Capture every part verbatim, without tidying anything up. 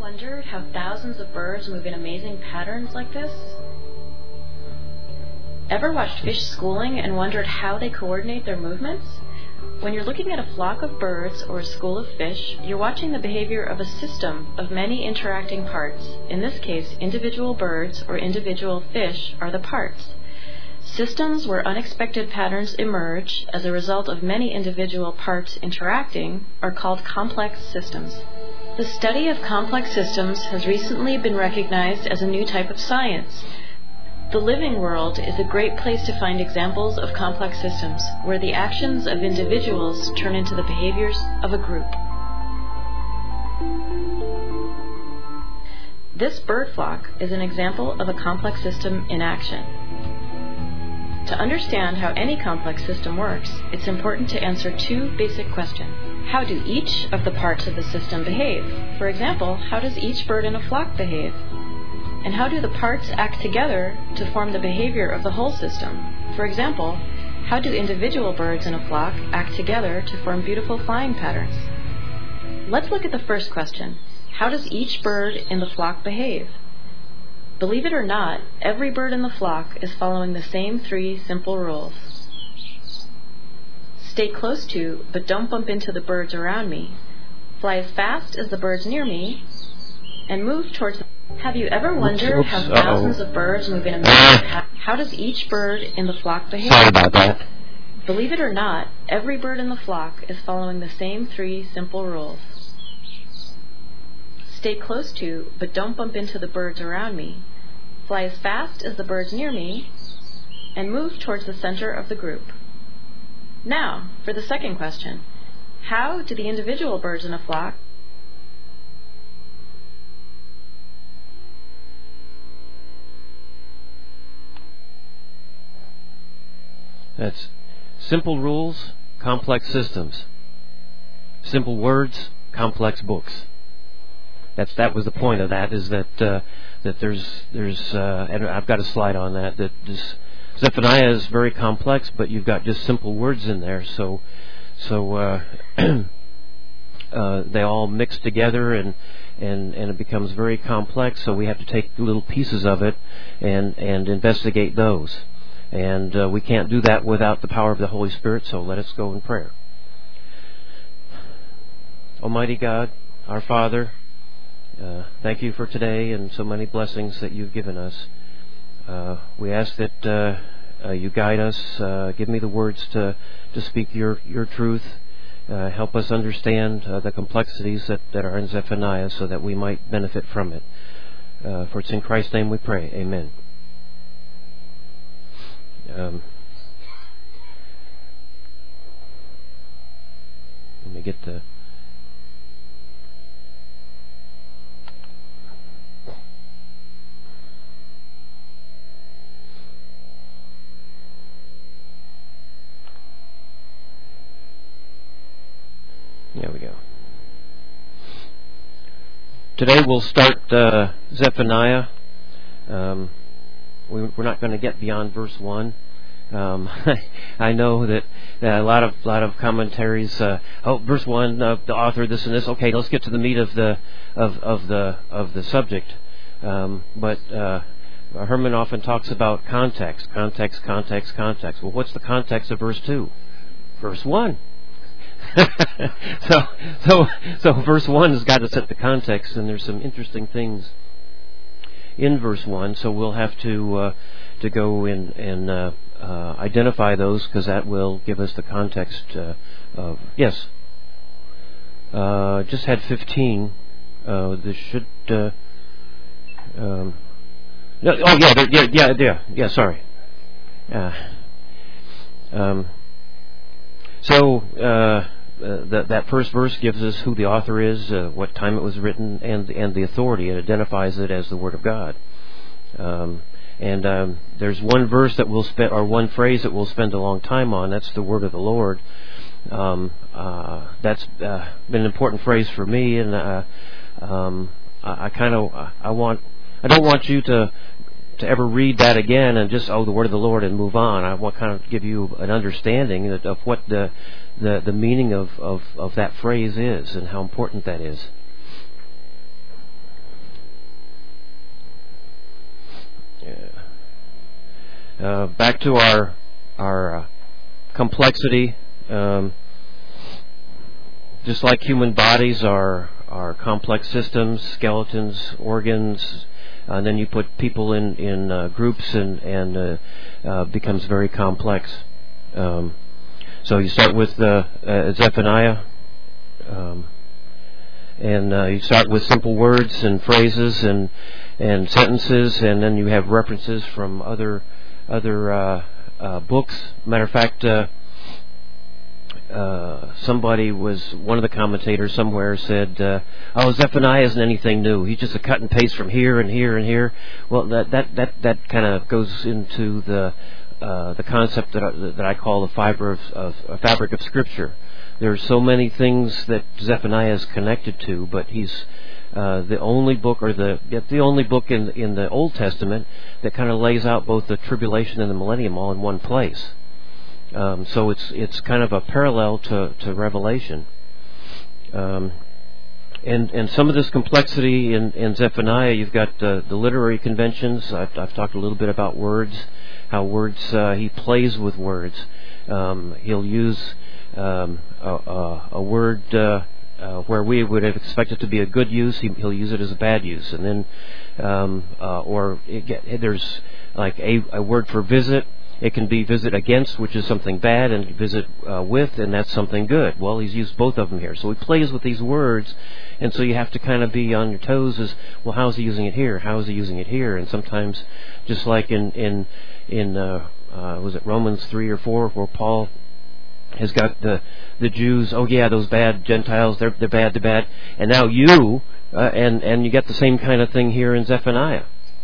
wondered how thousands of birds move in amazing patterns like this? Ever watched fish schooling and wondered how they coordinate their movements? When you're looking at a flock of birds or a school of fish, you're watching the behavior of a system of many interacting parts. In this case, individual birds or individual fish are the parts. Systems where unexpected patterns emerge as a result of many individual parts interacting are called complex systems. The study of complex systems has recently been recognized as a new type of science. The living world is a great place to find examples of complex systems, where the actions of individuals turn into the behaviors of a group. This bird flock is an example of a complex system in action. To understand how any complex system works, it's important to answer two basic questions. How do each of the parts of the system behave? For example, how does each bird in a flock behave? And how do the parts act together to form the behavior of the whole system? For example, how do individual birds in a flock act together to form beautiful flying patterns? Let's look at the first question. How does each bird in the flock behave? Believe it or not, every bird in the flock is following the same three simple rules. Stay close to, but don't bump into the birds around me. Fly as fast as the birds near me, and move towards them. Have you ever wondered oops, how oops, thousands of birds move in a pattern? How does each bird in the flock behave? Sorry about that. Believe it or not, every bird in the flock is following the same three simple rules. Stay close to, but don't bump into the birds around me. Fly as fast as the birds near me, and move towards the center of the group. Now, for the second question. How do the individual birds in a flock That's simple rules, complex systems. Simple words, complex books. That's that was the point of that. Is that uh, that there's there's uh, and I've got a slide on that. That this Zephaniah is very complex, but you've got just simple words in there. So so uh, uh, they all mix together and. And, and it becomes very complex. So we have to take little pieces of it and and investigate those. And uh, we can't do that without the power of the Holy Spirit, so let us go in prayer. Almighty God, our Father, uh, thank you for today and so many blessings that you've given us. Uh, we ask that uh, uh, you guide us, uh, give me the words to, to speak your, your truth, uh, help us understand uh, the complexities that, that are in Zephaniah so that we might benefit from it. Uh, for it's in Christ's name we pray. Amen. Um, let me get the there we go. Today we'll start uh, Zephaniah. Um, we, we're not going to get beyond verse one. Um, I know that uh, a lot of lot of commentaries. Uh, oh, verse one, uh, the author, this and this. Okay, let's get to the meat of the of, of the of the subject. Um, but uh, Herman often talks about context, context, context, context. Well, what's the context of verse two? Verse one. so so so verse one has got to set the context, and there's some interesting things in verse one. So we'll have to uh, to go in and uh, uh, identify those, because that will give us the context. Uh, of yes. Uh, just had fifteen. Uh, this should. Uh, um, no, oh yeah, there, yeah, yeah, yeah, yeah. Sorry. Uh, um, so uh, uh, that that first verse gives us who the author is, uh, what time it was written, and and the authority. It identifies it as the Word of God. Um, and um, there's one verse that we'll spend, or one phrase that we'll spend a long time on. That's the Word of the Lord. Um, uh, that's uh, been an important phrase for me, and uh, um, I, I kind of I want I don't want you to to ever read that again and just oh the word of the Lord and move on. I want to kind of give you an understanding of what the the, the meaning of, of, of that phrase is and how important that is. uh, back to our our uh, complexity. Um, just like human bodies are are complex systems, skeletons, organs, and then you put people in in uh, groups, and and uh, uh, becomes very complex. Um, so you start with uh, uh, Zephaniah. Um, And uh, you start with simple words and phrases and and sentences, and then you have references from other other uh, uh, books. Matter of fact, uh, uh, somebody was one of the commentators somewhere said, uh, "Oh, Zephaniah isn't anything new. He's just a cut and paste from here and here and here." Well, that that that that kind of goes into the uh, the concept that I, that I call the fiber of, of a fabric of Scripture. There's so many things that Zephaniah is connected to, but he's uh, the only book, or the the only book in in the Old Testament that kind of lays out both the tribulation and the millennium all in one place. Um, so it's it's kind of a parallel to to Revelation, um, and and some of this complexity in, in Zephaniah. You've got uh, the literary conventions. I've, I've talked a little bit about words, how words uh, he plays with words. Um, he'll use Um, a, a, a word uh, uh, where we would have expected to be a good use, he, he'll use it as a bad use, and then um, uh, or it get, there's like a, a word for visit. It can be visit against, which is something bad, and visit uh, with, and that's something good. Well, he's used both of them here, so he plays with these words, and so you have to kind of be on your toes. As well, how is he using it here? How is he using it here? And sometimes, just like in in in uh, uh, was it Romans three or four, where Paul has got the the Jews, oh yeah, those bad Gentiles, they're they're bad, they're bad, and now you uh, and and you get the same kind of thing here in Zephaniah.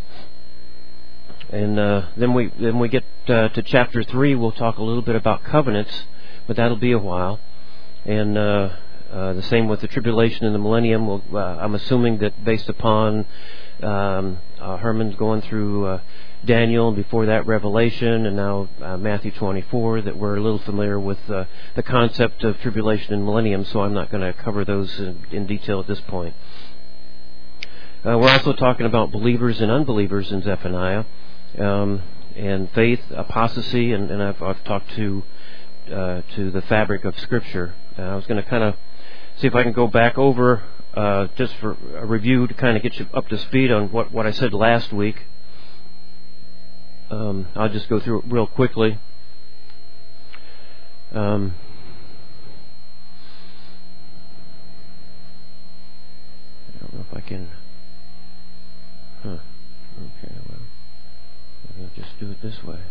And uh, then we then we get uh, to chapter three. We'll talk a little bit about covenants, but that'll be a while. And uh, uh, the same with the tribulation and the millennium. We'll, uh, I'm assuming that based upon um, uh, Herman's going through Uh, Daniel, and before that Revelation, and now uh, Matthew twenty-four, that we're a little familiar with uh, the concept of tribulation and millennium, so I'm not going to cover those in, in detail at this point. Uh, we're also talking about believers and unbelievers in Zephaniah, um, and faith, apostasy, and, and I've, I've talked to uh, to the fabric of Scripture. Uh, I was going to kind of see if I can go back over uh, just for a review to kind of get you up to speed on what, what I said last week. Um, I'll just go through it real quickly. Um, I don't know if I can. Huh. Okay, well, maybe I'll just do it this way.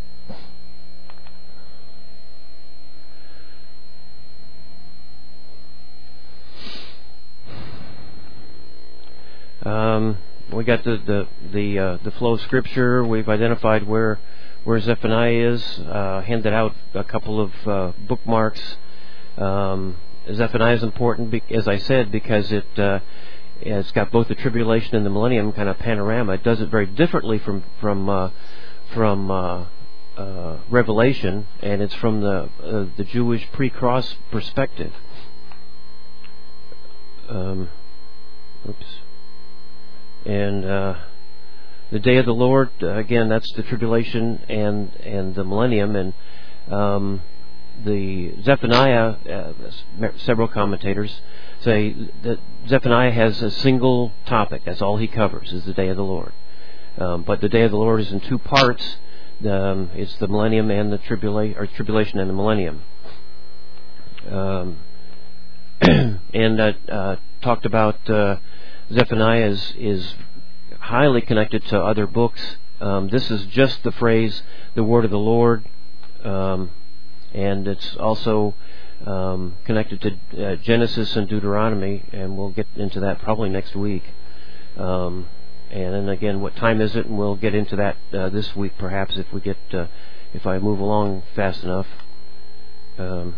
Um, we got the the the, uh, the flow of Scripture. We've identified where where Zephaniah is. Uh, handed out a couple of uh, bookmarks. Um, Zephaniah is important, be- as I said, because it uh, it's got both the tribulation and the millennium kind of panorama. It does it very differently from from uh, from uh, uh, Revelation, and it's from the uh, the Jewish pre-cross perspective. Um, oops. And uh, the day of the Lord, uh, again, that's the tribulation and and the millennium. And um, the Zephaniah, uh, several commentators say that Zephaniah has a single topic. That's all he covers, is the day of the Lord. Um, but the day of the Lord is in two parts. Um, it's the millennium and the tribulation, or tribulation and the millennium. Um, and uh, uh, talked about uh, Zephaniah is, is highly connected to other books. Um, this is just the phrase, the word of the Lord, um, and it's also um, connected to uh, Genesis and Deuteronomy, and we'll get into that probably next week. Um, and then again, what time is it? And we'll get into that uh, this week, perhaps, if we get uh, if I move along fast enough. Um,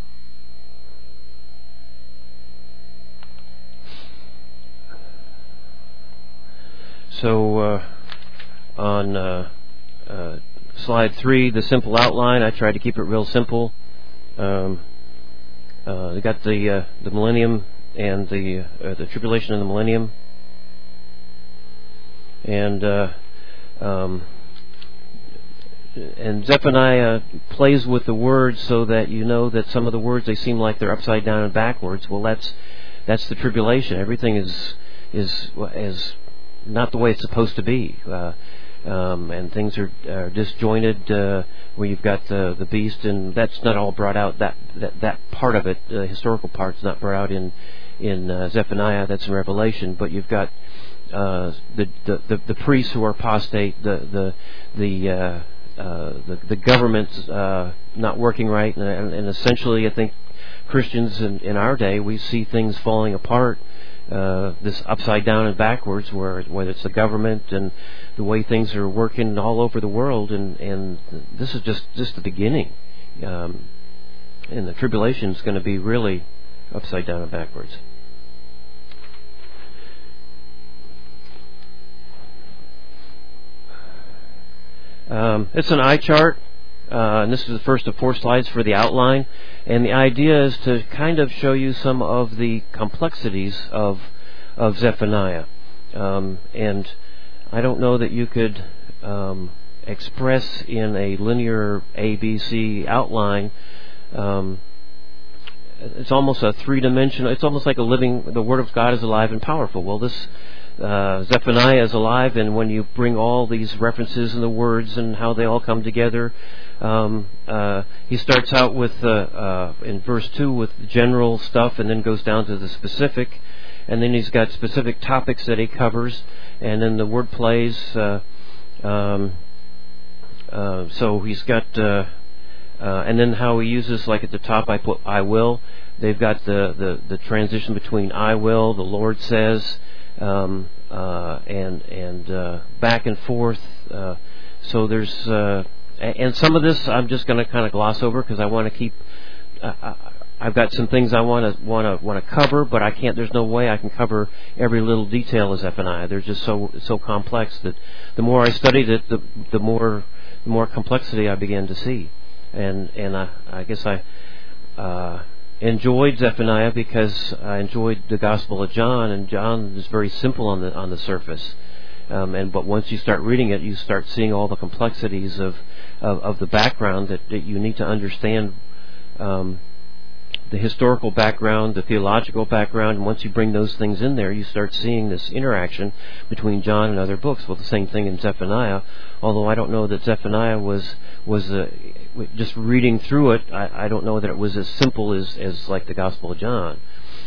So uh, on uh, uh, slide three, the simple outline, I tried to keep it real simple. Um, uh, they got the uh, the millennium and the uh, the tribulation and the millennium, and uh, um, and Zephaniah plays with the words so that you know that some of the words, they seem like they're upside down and backwards. Well, that's that's the tribulation. Everything is is is not the way it's supposed to be, uh, um, and things are, are disjointed. Uh, where you've got the the beast, and that's not all brought out. That that, that part of it, the historical part, is not brought out in in uh, Zephaniah. That's in Revelation. But you've got uh, the, the the the priests who are apostate, the the the uh, uh, the, the government's uh, not working right, and, and essentially, I think Christians in, in our day, we see things falling apart. Uh, this upside down and backwards, where whether it's the government and the way things are working all over the world, and, and this is just, just the beginning. Um, and the tribulation is going to be really upside down and backwards. Um, it's an eye chart. Uh, and this is the first of four slides for the outline. And the idea is to kind of show you some of the complexities of of Zephaniah. Um, and I don't know that you could um, express in a linear A B C outline. Um, it's almost a three-dimensional. It's almost like a living. The Word of God is alive and powerful. Well, this. Uh, Zephaniah is alive, and when you bring all these references and the words and how they all come together, um, uh, he starts out with uh, uh, in verse two with general stuff, and then goes down to the specific, and then he's got specific topics that he covers, and then the word plays. Uh, um, uh, so he's got, uh, uh, and then how he uses, like at the top, I put "I will." They've got the the, the transition between "I will," the Lord says. Um, uh, and and uh, back and forth. Uh, so there's uh, and some of this I'm just going to kind of gloss over because I want to keep. Uh, I, I've got some things I want to want to want to cover, but I can't. There's no way I can cover every little detail of Zephaniah. They're just so so complex that the more I studied it, the the more the more complexity I began to see, and and I, I guess I. Uh, enjoyed Zephaniah because I enjoyed the Gospel of John, and John is very simple on the on the surface. Um, and but once you start reading it, you start seeing all the complexities of of, of the background that, that you need to understand. Um, the historical background, the theological background, and once you bring those things in there, you start seeing this interaction between John and other books. Well, the same thing in Zephaniah, although I don't know that Zephaniah was was uh, just reading through it, I, I don't know that it was as simple as, as like the Gospel of John.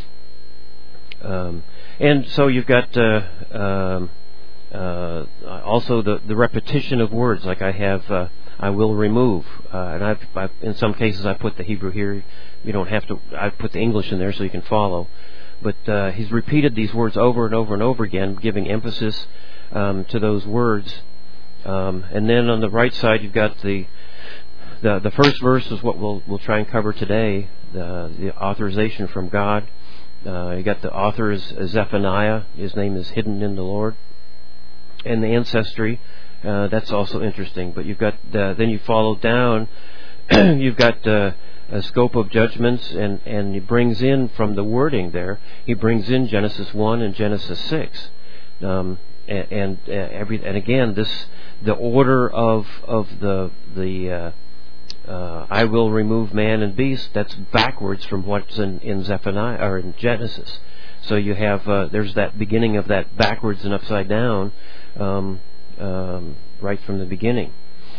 Um, and so you've got uh, um, uh, also the, the repetition of words, like I have uh, I will remove, uh, and I've, I've in some cases I put the Hebrew here. You don't have to. I've put the English in there so you can follow. But uh, he's repeated these words over and over and over again, giving emphasis um, to those words. Um, and then on the right side, you've got the the the first verse is what we'll we'll try and cover today. The, the authorization from God. Uh, you got the author is Zephaniah. His name is hidden in the Lord. And the ancestry. Uh, that's also interesting. But you've got the, then you follow down. You've got uh, a scope of judgments, and, and he brings in from the wording there. He brings in Genesis one and Genesis six, um, and, and uh, every and again this the order of of the the uh, uh, I will remove man and beast. That's backwards from what's in, in Zephaniah or in Genesis. So you have uh, there's that beginning of that backwards and upside down. Um, Um, right from the beginning,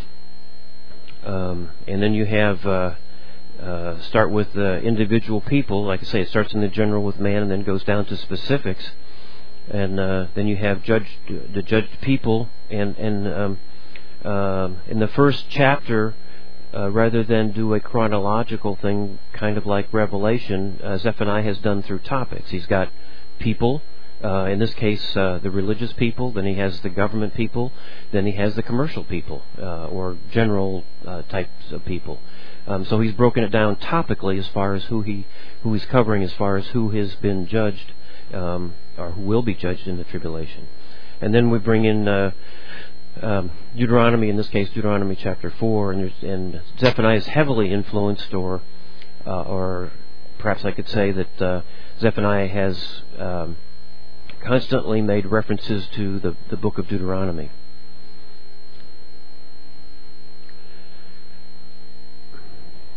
um, and then you have uh, uh, start with the individual people. Like I say, it starts in the general with man, and then goes down to specifics, and uh, then you have judged the judged people. And and um, uh, in the first chapter, uh, rather than do a chronological thing, kind of like Revelation, uh, Zephaniah has done through topics. He's got people. Uh, in this case, uh, the religious people, then he has the government people, then he has the commercial people, uh, or general uh, types of people. Um, so he's broken it down topically as far as who he who he's covering, as far as who has been judged, um, or who will be judged in the tribulation. And then we bring in uh, um, Deuteronomy, in this case Deuteronomy chapter four, and, and Zephaniah is heavily influenced, or uh, or perhaps I could say that uh, Zephaniah has um, constantly made references to the, the book of Deuteronomy.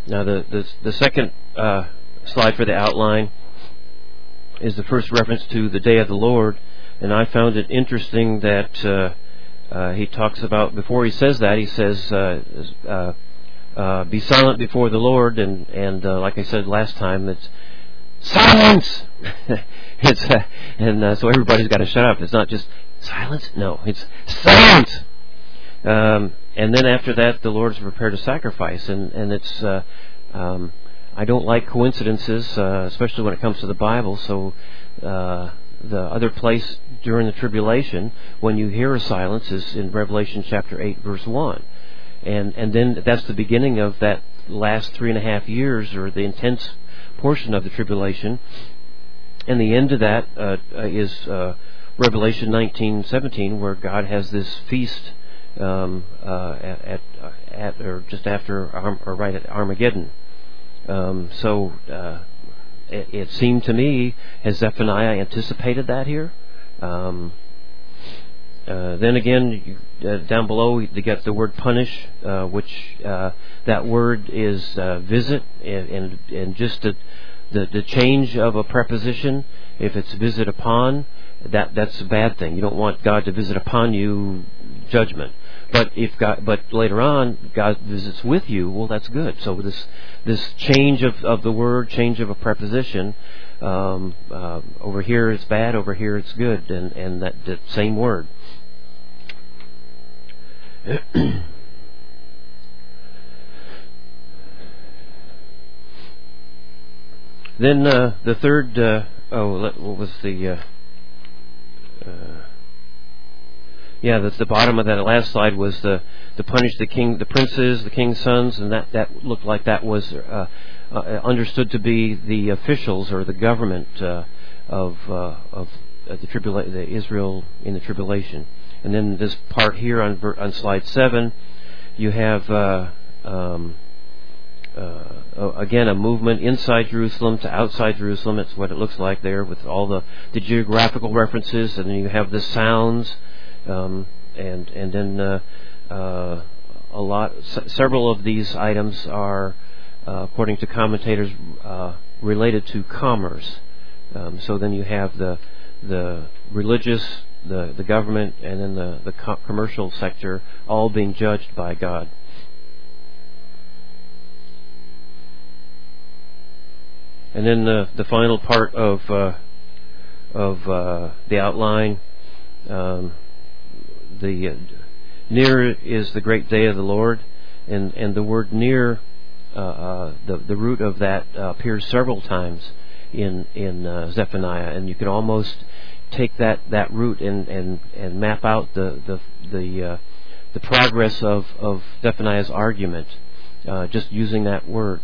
Now, the the, the second uh, slide for the outline is the first reference to the day of the Lord, and I found it interesting that uh, uh, he talks about, before he says that, he says, uh, uh, uh, be silent before the Lord, and, and uh, like I said last time, it's silence! it's, uh, and uh, so everybody's got to shut up. It's not just silence, no, it's silence! Um, and then after that, the Lord's prepared a sacrifice, and, and it's... Uh, um, I don't like coincidences, uh, especially when it comes to the Bible. So uh, the other place during the tribulation, when you hear a silence, is in Revelation chapter eight, verse one. And and then that's the beginning of that last three and a half years, or the intense portion of the tribulation. And the end of that uh, is uh, Revelation nineteen seventeen, where God has this feast um, uh, at, at, at or just after, or right at Armageddon. Um, so uh, it, it seemed to me, as Zephaniah anticipated that here. Um, uh, then again, you, uh, down below, you get the word punish, uh, which uh, that word is uh, visit, and, and, and just the, the the change of a preposition. If it's visit upon, that that's a bad thing. You don't want God to visit upon you judgment. But if God, but later on, God visits with you. Well, that's good. So this this change of, of the word, change of a preposition, um, uh, over here it's bad, over here it's good, and and that, that same word. Then uh, the third. Uh, oh, what was the? Uh, uh, Yeah, that's the bottom of that last slide was the to punish the king, the princes, the king's sons, and that, that looked like that was uh, uh, understood to be the officials or the government uh, of uh, of the tribula- the Israel in the tribulation. And then this part here on on slide seven, you have uh, um, uh, again a movement inside Jerusalem to outside Jerusalem. It's what it looks like there with all the the geographical references, and then you have the sounds. Um, and and then uh, uh, a lot, s- several of these items are, uh, according to commentators, uh, related to commerce. Um, so then you have the the religious, the the government, and then the the co- commercial sector all being judged by God. And then the the final part of uh, of uh, the outline. Um, The uh, near is the great day of the Lord, and, and the word near, uh, uh, the the root of that uh, appears several times in in uh, Zephaniah, and you can almost take that, that root and, and, and map out the the the, uh, the progress of, of Zephaniah's argument, uh, just using that word.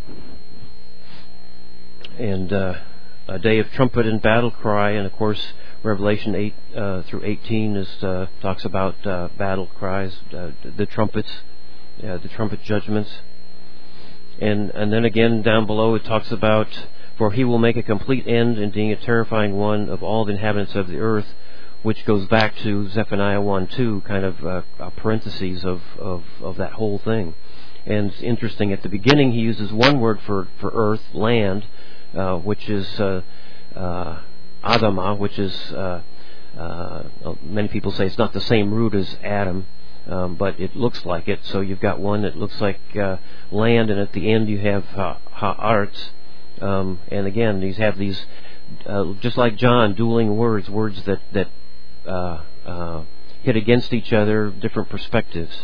And uh, a day of trumpet and battle cry, and of course Revelation eight uh, through eighteen is uh, talks about uh, battle cries, uh, the trumpets, uh, the trumpet judgments, and and then again down below it talks about, for he will make a complete end in being a terrifying one of all the inhabitants of the earth, which goes back to Zephaniah one two, kind of uh, a parentheses of, of of that whole thing. And it's interesting, at the beginning he uses one word for for earth, land, uh, which is uh, uh, Adamah, which is, uh, uh, many people say it's not the same root as Adam, um, but it looks like it. So you've got one that looks like uh, land, and at the end you have uh, ha'arts. Um, and again, these have these, uh, just like John, dueling words, words that, that uh, uh, hit against each other, different perspectives.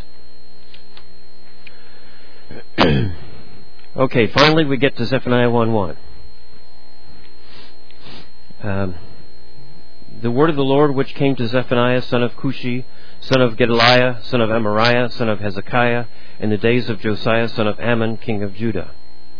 Okay, finally we get to Zephaniah one one. Um, the word of the Lord which came to Zephaniah, son of Cushi, son of Gedaliah, son of Amariah, son of Hezekiah, in the days of Josiah, son of Ammon, king of Judah.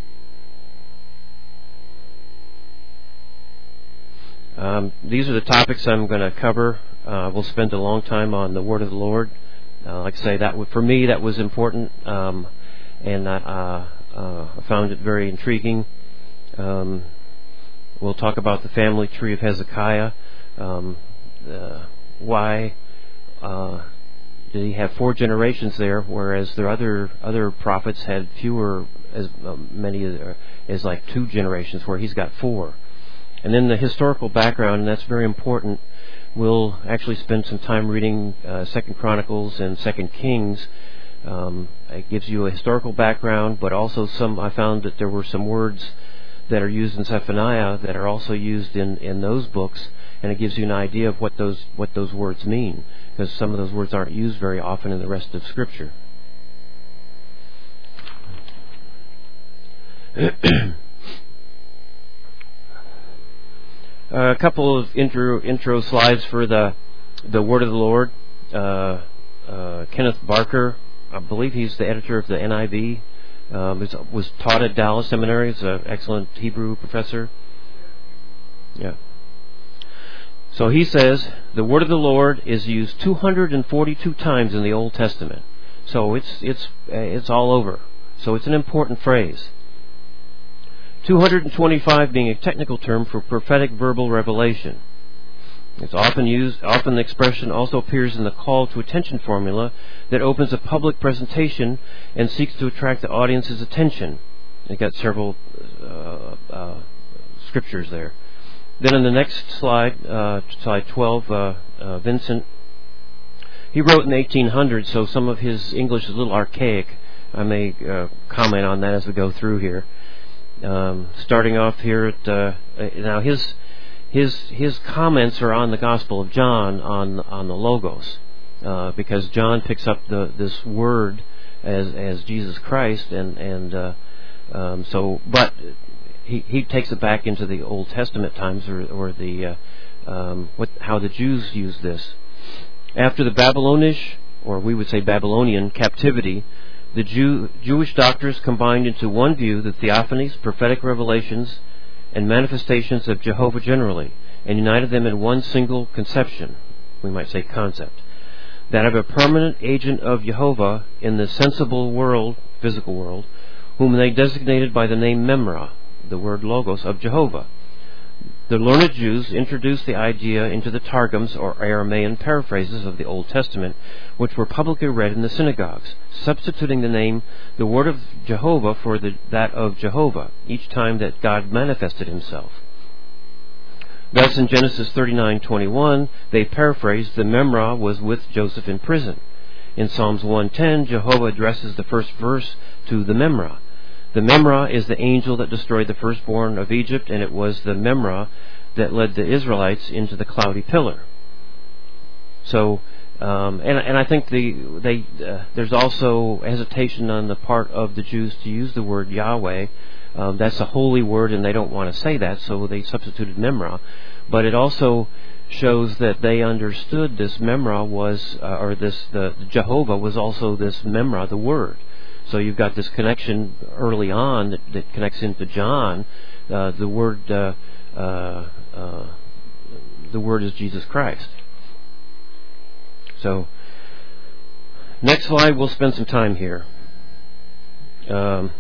Um, these are the topics I'm going to cover. Uh, we'll spend a long time on the word of the Lord. Uh, like I say, that would, for me, that was important, um, and I uh, uh, found it very intriguing. Um, We'll talk about the family tree of Hezekiah. Um, uh, why uh, did he have four generations there, whereas the other other prophets had fewer as uh, many uh, as like two generations, where he's got four. And then the historical background, and that's very important. We'll actually spend some time reading uh, Second Chronicles and Second Kings. Um, it gives you a historical background, but also some. I found that there were some words that are used in Zephaniah that are also used in, in those books, and it gives you an idea of what those what those words mean, because some of those words aren't used very often in the rest of Scripture. A couple of intro intro slides for the the Word of the Lord. Uh, uh, Kenneth Barker, I believe he's the editor of the N I V. Um, was, was taught at Dallas Seminary. He's an excellent Hebrew professor. Yeah. So he says the word of the Lord is used two hundred forty-two times in the Old Testament. So it's it's it's all over. So it's an important phrase. two hundred twenty-five being a technical term for prophetic verbal revelation. It's often used, often the expression also appears in the call to attention formula that opens a public presentation and seeks to attract the audience's attention. You've got several uh, uh, scriptures there. Then in the next slide, uh, slide twelve, uh, uh, Vincent, he wrote in the eighteen hundreds, so some of his English is a little archaic. I may uh, comment on that as we go through here. Um, starting off here at, uh, now his His his comments are on the Gospel of John on on the Logos, uh, because John picks up the this word as as Jesus Christ, and and uh, um, so but he he takes it back into the Old Testament times, or or the uh, um, what how the Jews used this. After the Babylonish, or we would say Babylonian captivity, the Jew, Jewish doctors combined into one view the theophanies, prophetic revelations, and manifestations of Jehovah generally, and united them in one single conception, we might say concept, that of a permanent agent of Jehovah in the sensible world, physical world, whom they designated by the name Memra, the word Logos, of Jehovah. The learned Jews introduced the idea into the Targums, or Aramaean paraphrases of the Old Testament, which were publicly read in the synagogues, substituting the name, the word of Jehovah, for the, that of Jehovah, each time that God manifested himself. Thus, in Genesis thirty-nine twenty-one, they paraphrased, the Memra was with Joseph in prison. In Psalms one ten, Jehovah addresses the first verse to the Memra. The Memra is the angel that destroyed the firstborn of Egypt, and it was the Memra that led the Israelites into the cloudy pillar. So, um, and, and I think the, they, uh, there's also hesitation on the part of the Jews to use the word Yahweh. Um, that's a holy word, and they don't want to say that, so they substituted Memra. But it also shows that they understood this Memra was, uh, or this the Jehovah was also this Memra, the word. So you've got this connection early on that, that connects into John. Uh, the word, uh, uh, uh, the word is Jesus Christ. So, next slide, we'll spend some time here. Um,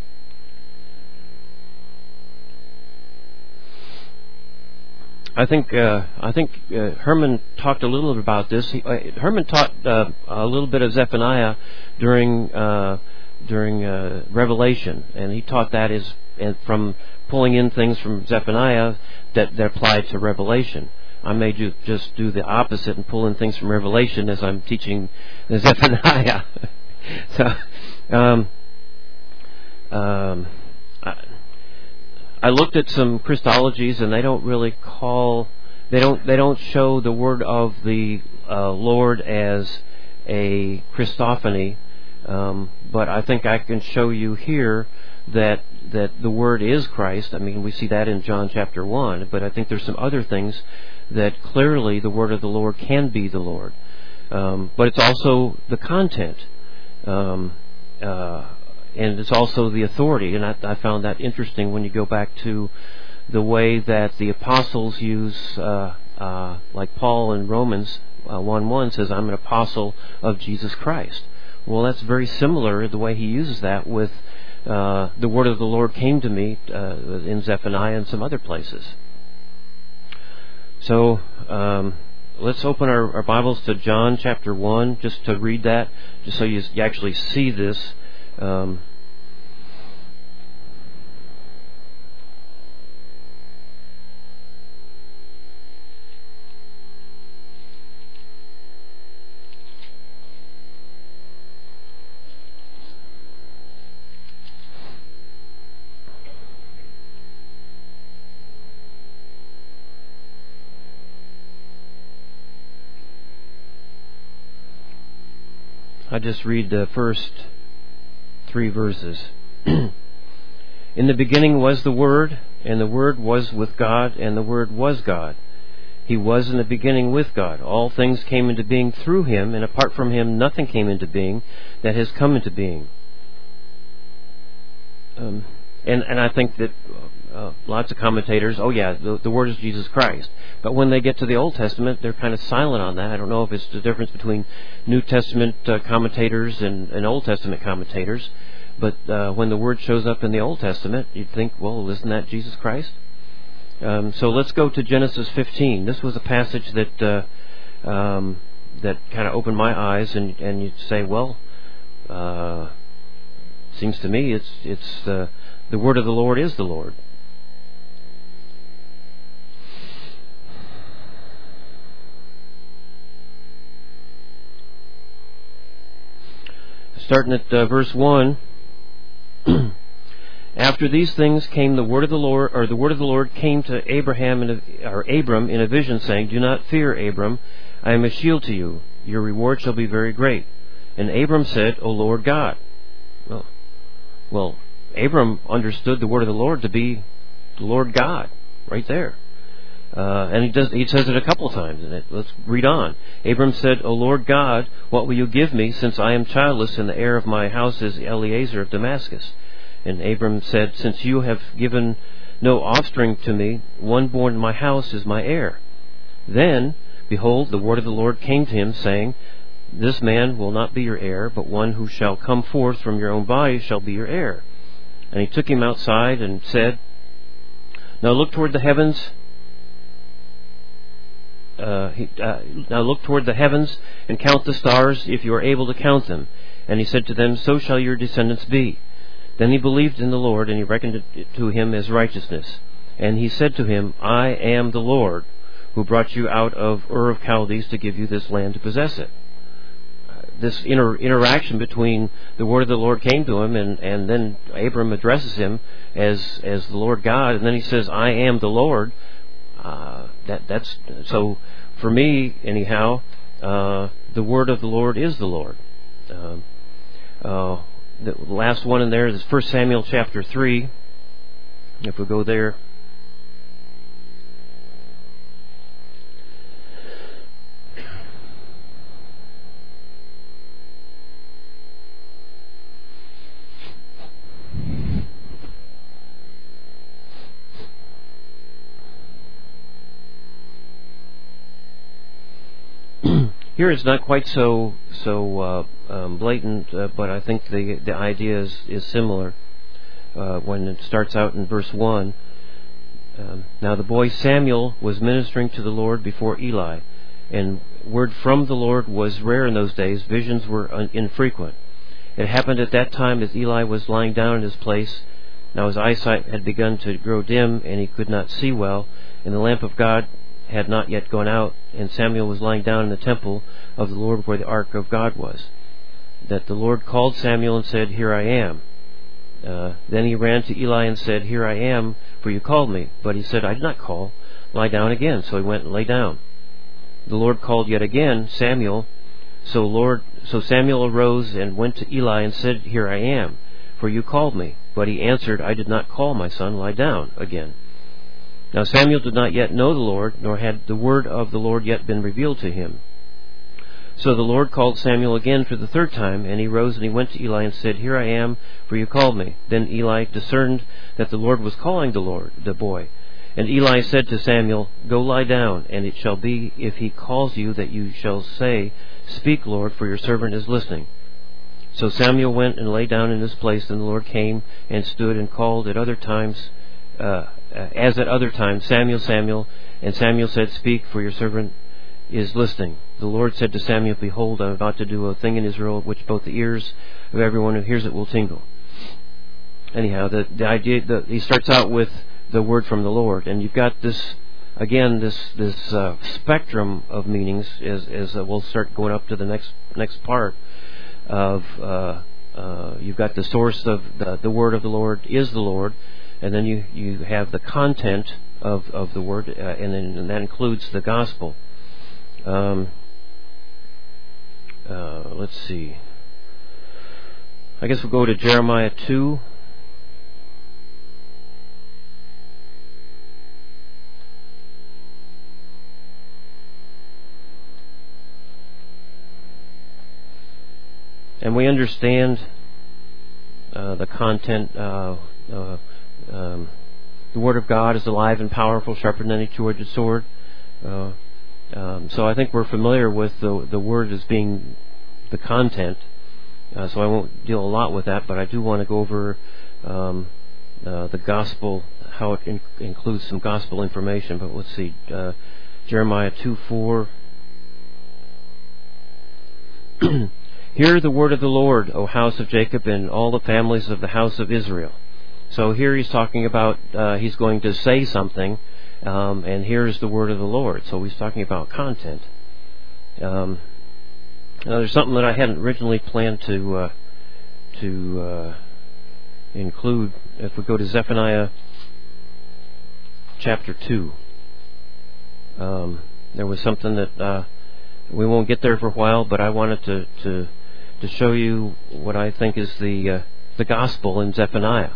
I think uh, I think uh, Herman talked a little bit about this. He, uh, Herman taught uh, a little bit of Zephaniah during. Uh, during uh, Revelation, and he taught that is and from pulling in things from Zephaniah that, that applied to Revelation. I may ju- just do the opposite and pull in things from Revelation as I'm teaching the Zephaniah. so, um, um, I, I looked at some Christologies, and they don't really call they don't they don't show the word of the uh, Lord as a Christophany. Um, but I think I can show you here that that the word is Christ. I mean, we see that in John chapter one. But I think there's some other things that clearly the word of the Lord can be the Lord. Um, but it's also the content, um, uh, and it's also the authority. And I, I found that interesting when you go back to the way that the apostles use, uh, uh, like Paul in Romans uh, one one says, "I'm an apostle of Jesus Christ." Well, that's very similar, the way he uses that with uh, the word of the Lord came to me uh, in Zephaniah and some other places. So um, let's open our, our Bibles to John chapter one, just to read that, just so you, you actually see this. Um, I just read the first three verses. In the beginning was the Word, and the Word was with God, and the Word was God. He was in the beginning with God. All things came into being through Him, and apart from Him nothing came into being that has come into being. Um, and, and I think that uh, lots of commentators, oh yeah, the, the Word is Jesus Christ. But when they get to the Old Testament, they're kind of silent on that. I don't know if it's the difference between New Testament uh, commentators and, and Old Testament commentators. But uh, when the Word shows up in the Old Testament, you'd think, well, isn't that Jesus Christ? Um, so let's go to Genesis fifteen. This was a passage that uh, um, that kind of opened my eyes, and, and you'd say, well, uh, seems to me it's it's uh, the word of the Lord is the Lord. Starting at uh, verse one. After these things came the word of the Lord, or the word of the Lord came to Abraham in a, or Abram in a vision, saying, "Do not fear, Abram. I am a shield to you. Your reward shall be very great." And Abram said, "O Lord God." Well, well, Abram understood the word of the Lord to be the Lord God, right there. Uh, and he does. He says it a couple times. And it, let's read on. Abram said, "O Lord God, what will you give me, since I am childless, and the heir of my house is Eliezer of Damascus?" And Abram said, "Since you have given no offspring to me, one born in my house is my heir." Then, behold, the word of the Lord came to him, saying, "This man will not be your heir, but one who shall come forth from your own body shall be your heir." And he took him outside and said, "Now look toward the heavens. Uh, he, uh, now look toward the heavens and count the stars, if you are able to count them." And he said to them, "So shall your descendants be." Then he believed in the Lord, and he reckoned it to him as righteousness. And he said to him, "I am the Lord, who brought you out of Ur of Chaldees to give you this land to possess it." Uh, this inter- interaction between the word of the Lord came to him, and, and then Abram addresses him as as the Lord God, and then he says, "I am the Lord." Uh, that that's so for me, anyhow. Uh, the word of the Lord is the Lord. Uh, uh, The last one in there is First Samuel chapter three. If we go there. Here it's not quite so so uh, um, blatant, uh, but I think the the idea is, is similar uh, when it starts out in verse one. Um, now the boy Samuel was ministering to the Lord before Eli, and word from the Lord was rare in those days. Visions were un- infrequent. It happened at that time as Eli was lying down in his place. Now his eyesight had begun to grow dim, and he could not see well, and the lamp of God had not yet gone out, and Samuel was lying down in the temple of the Lord where the ark of God was. That the Lord called Samuel and said, "Here I am." Uh, then he ran to Eli and said, "Here I am, for you called me." But he said, "I did not call. Lie down again." So he went and lay down. The Lord called yet again, "Samuel." So Lord, so Samuel arose and went to Eli and said, "Here I am, for you called me." But he answered, "I did not call, my son. Lie down again." Now Samuel did not yet know the Lord, nor had the word of the Lord yet been revealed to him. So the Lord called Samuel again for the third time, and he rose and he went to Eli and said, "Here I am, for you called me." Then Eli discerned that the Lord was calling the Lord, the boy. And Eli said to Samuel, "Go lie down, and it shall be, if he calls you, that you shall say, 'Speak, Lord, for your servant is listening.'" So Samuel went and lay down in his place, and the Lord came and stood and called at other times, uh, as at other times, "Samuel, Samuel." And Samuel said, "Speak, for your servant is listening." The Lord said to Samuel, "Behold, I am about to do a thing in Israel which both the ears of everyone who hears it will tingle." Anyhow, the the idea that he starts out with the word from the Lord, and you've got this again this this uh, spectrum of meanings as as uh, we'll start going up to the next next part of uh, uh, you've got the source of the the word of the Lord is the Lord. And then you, you have the content of, of the word, uh, and then and that includes the gospel. Um, uh, let's see. I guess we'll go to Jeremiah two. And we understand uh, the content. Uh, uh, um, the Word of God is alive and powerful, sharper than any two-edged sword. Uh, um, so I think we're familiar with the the Word as being the content. Uh, so I won't deal a lot with that, but I do want to go over um, uh, the gospel, how it in- includes some gospel information. But let's see, uh, Jeremiah two four. Hear the word of the Lord, O house of Jacob, and all the families of the house of Israel. So here he's talking about, uh, he's going to say something, um, and here's the word of the Lord. So he's talking about content. Um, now there's something that I hadn't originally planned to uh, to uh, include. If we go to Zephaniah chapter two, um, there was something that uh, we won't get there for a while, but I wanted to to, to show you what I think is the uh, the gospel in Zephaniah.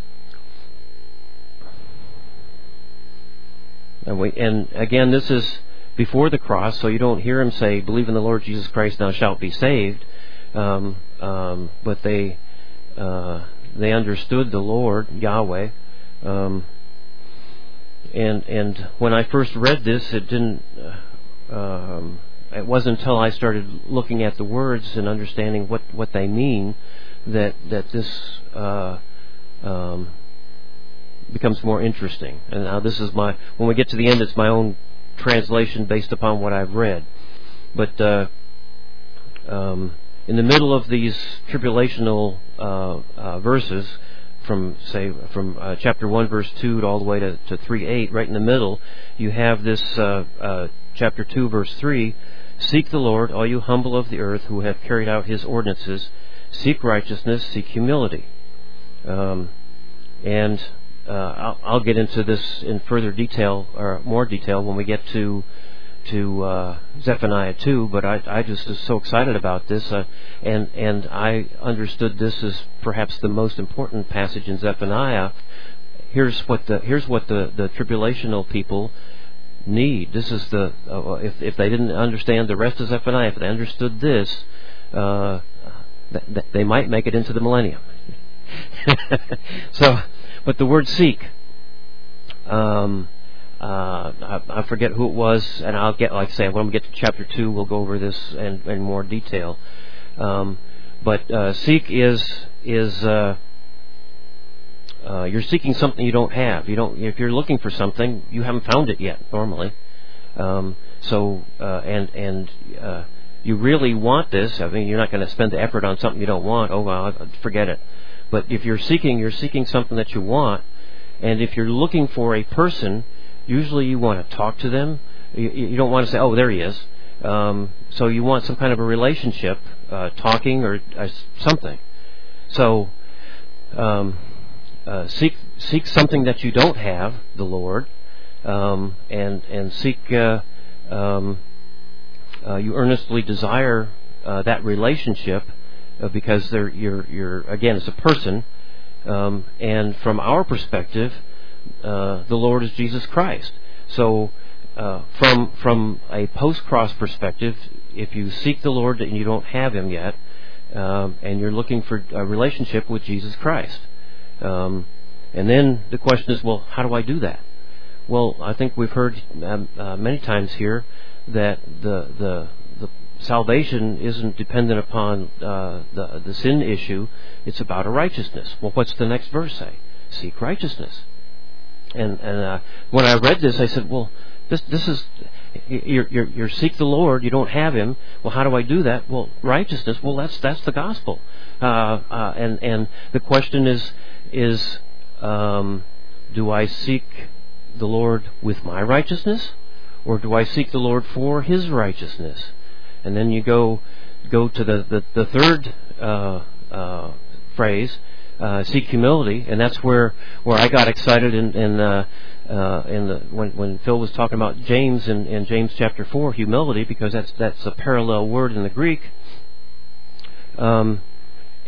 And, we, and again, this is before the cross, so you don't hear him say, "Believe in the Lord Jesus Christ, thou shalt be saved." Um, um, but they uh, they understood the Lord Yahweh, um, and and when I first read this, it didn't. Uh, um, it wasn't until I started looking at the words and understanding what, what they mean that that this uh, um, becomes more interesting. And now this is my, when we get to the end, it's my own translation based upon what I've read. But uh, um, in the middle of these tribulational uh, uh, verses, from say from uh, chapter one verse two to all the way to, to three eight, right in the middle, you have this uh, uh, chapter two verse three. Seek the Lord, all you humble of the earth, who have carried out His ordinances. Seek righteousness, seek humility. Um, and uh, I'll, I'll get into this in further detail, or more detail, when we get to to uh, Zephaniah two. But I, I just was so excited about this, uh, and and I understood this as perhaps the most important passage in Zephaniah. Here's what the here's what the, the tribulational people need. This is the uh, if if they didn't understand the rest of Zephaniah, if they understood this, uh, th- th- they might make it into the millennium. So, but the word seek, um, uh, I, I forget who it was, and I'll get, like I say, when we get to chapter two, we'll go over this in, in more detail. Um, but uh, seek is is uh, Uh, you're seeking something you don't have. You don't. If you're looking for something, you haven't found it yet. Normally, um, so uh, and and uh, you really want this. I mean, you're not going to spend the effort on something you don't want. Oh well, forget it. But if you're seeking, you're seeking something that you want. And if you're looking for a person, usually you want to talk to them. You, you don't want to say, "Oh, there he is." Um, so you want some kind of a relationship, uh, talking or uh, something. So. Um, Uh, seek seek something that you don't have, the Lord, um, and and seek. Uh, um, uh, you earnestly desire uh, that relationship uh, because they're you're you're again it's a person, um, and from our perspective, uh, the Lord is Jesus Christ. So, uh, from from a post-cross perspective, if you seek the Lord and you don't have Him yet, um, and you're looking for a relationship with Jesus Christ. Um, and then the question is, well, how do I do that? Well, I think we've heard um, uh, many times here that the the the salvation isn't dependent upon uh, the the sin issue; it's about a righteousness. Well, what's the next verse say? Seek righteousness. And and uh, when I read this, I said, well, this this is you're you're you're seek the Lord, you don't have Him. Well, how do I do that? Well, righteousness. Well, that's that's the gospel. Uh, uh, and and the question is. is um, do I seek the Lord with my righteousness, or do I seek the Lord for His righteousness? And then you go go to the the, the third uh, uh, phrase, uh, seek humility, and that's where, where I got excited in in, uh, uh, in the when when Phil was talking about James in, in James chapter four, humility, because that's that's a parallel word in the Greek. Um,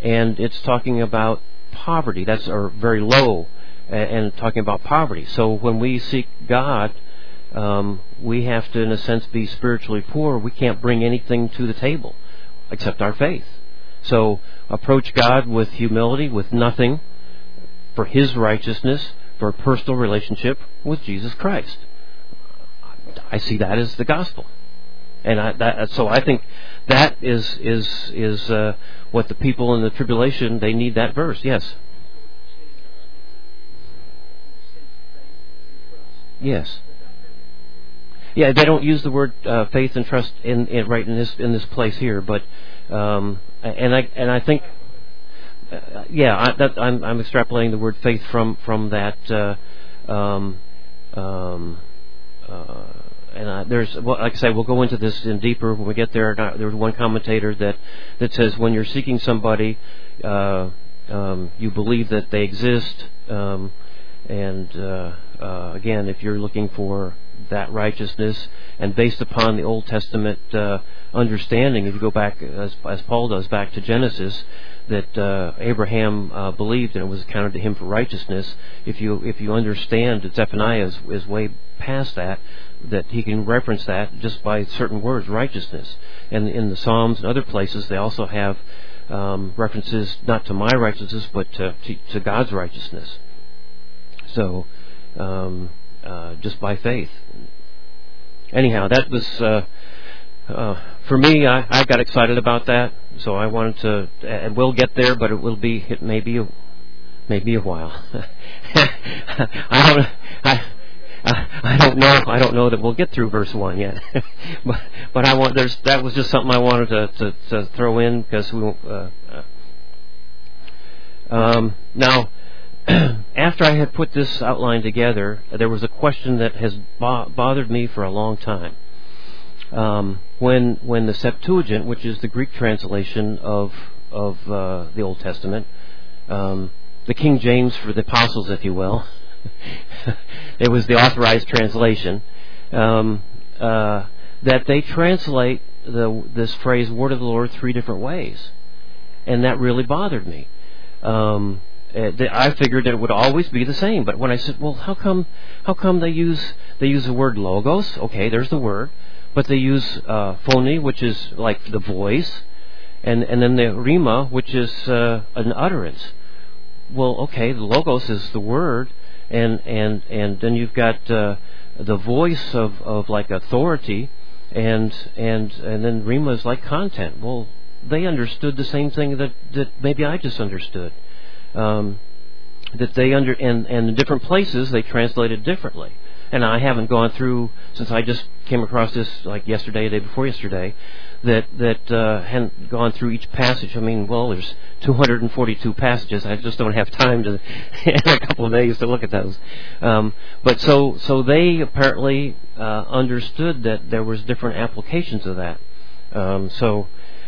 and it's talking about poverty. That's or very low, and, and talking about poverty. So when we seek God, um, we have to, in a sense, be spiritually poor. We can't bring anything to the table except our faith. So approach God with humility, with nothing, for His righteousness, for a personal relationship with Jesus Christ. I see that as the gospel, and I, that, so I think that is is is uh, what the people in the tribulation, they need that verse. Yes. Yes. Yeah, they don't use the word uh, faith and trust in, in right in this in this place here, but um, and I and I think uh, yeah, I, that, I'm I'm extrapolating the word faith from from that. Uh, um, um, uh, and I, there's, well, like I say, we'll go into this in deeper when we get there. There's one commentator that that says when you're seeking somebody, uh, um, you believe that they exist, um, and uh, uh, again, if you're looking for that righteousness, and based upon the Old Testament uh, understanding, if you go back, as, as Paul does, back to Genesis, that uh, Abraham uh, believed and it was accounted to him for righteousness. If you if you understand that Zephaniah is, is way past that, that he can reference that just by certain words, righteousness. And in the Psalms and other places, they also have um, references not to my righteousness, but to, to, to God's righteousness. So, um, uh, just by faith. Anyhow, that was, uh, uh, for me, I, I got excited about that, so I wanted to, and we'll get there, but it will be, it may be, a, maybe a while. I don't, I, I don't know. I don't know that we'll get through verse one yet, but but I want. There's that was just something I wanted to to, to throw in because we. Uh, uh, um, now, after I had put this outline together, there was a question that has bo- bothered me for a long time. Um, when when the Septuagint, which is the Greek translation of of uh, the Old Testament, um, the King James for the apostles, if you will. It was the authorized translation, um, uh, that they translate the, this phrase "word of the Lord" three different ways, and that really bothered me. Um, I figured that it would always be the same, but when I said, "Well, how come? How come they use they use the word logos?" Okay, there's the word, but they use uh, phone, which is like the voice, and and then the rima, which is uh, an utterance. Well, okay, the logos is the word. And and and then you've got uh, the voice of, of like authority, and and and then rima is like content. Well, they understood the same thing that, that maybe I just understood. Um, that they under and, and in different places they translate it differently. And I haven't gone through, since I just came across this like yesterday, the day before yesterday, that that uh, hadn't gone through each passage. I mean, well, there's two hundred forty-two passages. I just don't have time to in a couple of days to look at those. Um, but so so they apparently uh, understood that there was different applications of that. Um, so,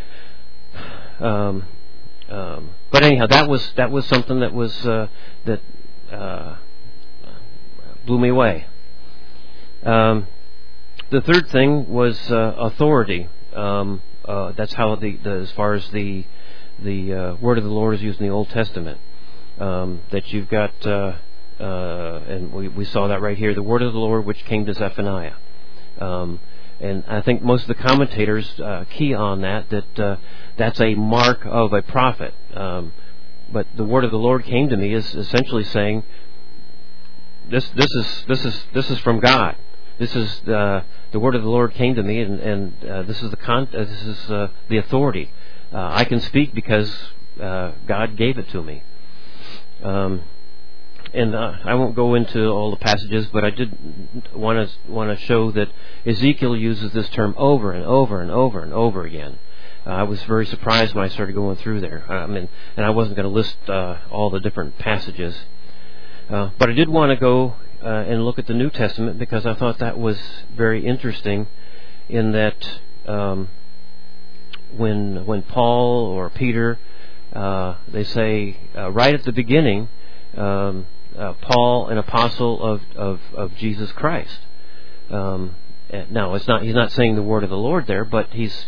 um, um, but anyhow, that was that was something that was uh, that uh, blew me away. Um, the third thing was uh, authority. Um, uh, that's how the, the as far as the the uh, word of the Lord is used in the Old Testament. Um, that you've got, uh, uh, and we, we saw that right here, the word of the Lord which came to Zephaniah. Um, and I think most of the commentators uh, key on that that uh, that's a mark of a prophet. Um, but the word of the Lord came to me is essentially saying this this is this is this is from God. This is uh, the word of the Lord came to me, and, and uh, this is the con- uh, this is uh, the authority. Uh, I can speak because uh, God gave it to me. Um, and uh, I won't go into all the passages, but I did want to want to show that Ezekiel uses this term over and over and over and over again. Uh, I was very surprised when I started going through there. I mean, and I wasn't going to list uh, all the different passages, uh, but I did want to go. Uh, and look at the New Testament because I thought that was very interesting in that um, when when Paul or Peter, uh, they say uh, right at the beginning, um, uh, Paul, an apostle of, of, of Jesus Christ. Um, now, it's not he's not saying the word of the Lord there, but he's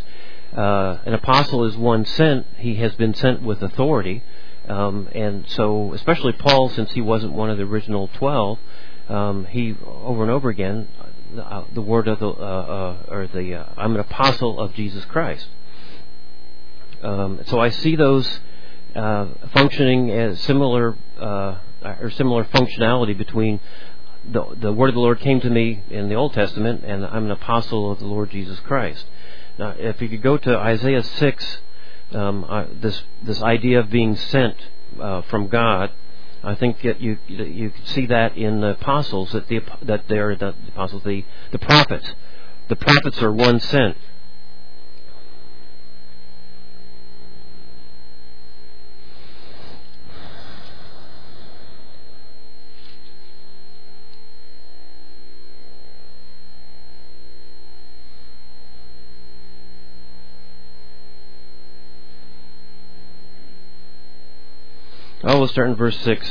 uh, an apostle is one sent. He has been sent with authority. Um, and so, especially Paul, since he wasn't one of the original twelve, um, he, over and over again, uh, the word of the, uh, uh, or the, uh, I'm an apostle of Jesus Christ. Um, so I see those uh, functioning as similar, uh, or similar functionality between the, the word of the Lord came to me in the Old Testament, and I'm an apostle of the Lord Jesus Christ. Now, if you could go to Isaiah six, um, uh, this this idea of being sent uh, from God, I think that you you can see that in the apostles, that the that they're the apostles, the the prophets. The prophets are one sent. Oh, we'll start in verse six.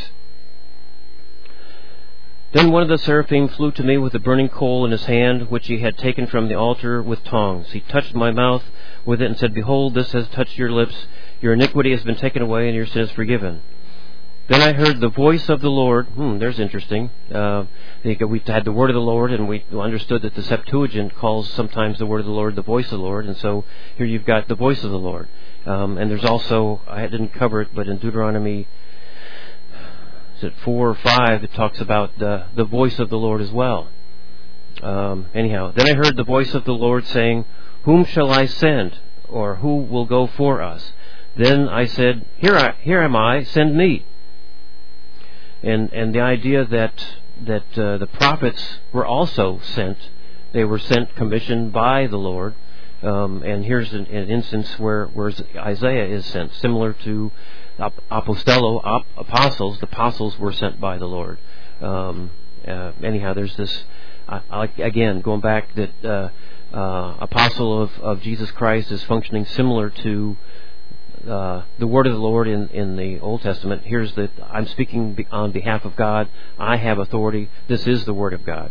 Then one of the seraphim flew to me with a burning coal in his hand, which he had taken from the altar with tongs. He touched my mouth with it and said, Behold, this has touched your lips. Your iniquity has been taken away, and your sin is forgiven. Then I heard the voice of the Lord. Hmm, there's interesting. Uh, we had the word of the Lord, and we understood that the Septuagint calls sometimes the word of the Lord the voice of the Lord, and so here you've got the voice of the Lord. Um, and there's also, I didn't cover it, but in Deuteronomy, is it four or five, it talks about the, the voice of the Lord as well. Um, anyhow, then I heard the voice of the Lord saying, Whom shall I send, or who will go for us? Then I said, Here I, here am I, send me. And and the idea that that uh, the prophets were also sent, they were sent, commissioned by the Lord. Um, and here's an, an instance where, where Isaiah is sent, similar to ap- apostello, op- apostles. The apostles were sent by the Lord. Um, uh, anyhow, there's this, uh, again, going back, that uh, uh, apostle of, of Jesus Christ is functioning similar to uh, the word of the Lord in, in the Old Testament. Here's the, I'm speaking on behalf of God. I have authority. This is the word of God.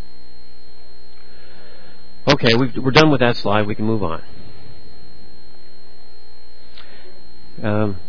Okay, we've, we're done with that slide. We can move on. Um,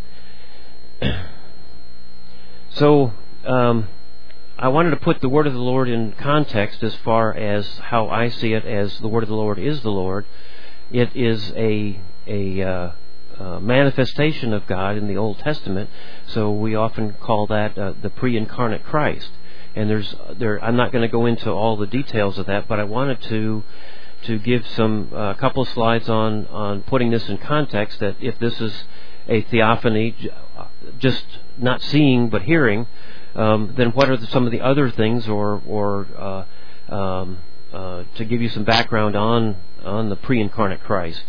so, um, I wanted to put the word of the Lord in context as far as how I see it as the word of the Lord is the Lord. It is a a uh, uh, manifestation of God in the Old Testament, so we often call that uh, the pre-incarnate Christ. And there's there. I'm not going to go into all the details of that, but I wanted to to give some a uh, couple of slides on on putting this in context. That if this is a theophany, just not seeing but hearing, um, then what are the, some of the other things, or or uh, um, uh, to give you some background on on the pre-incarnate Christ.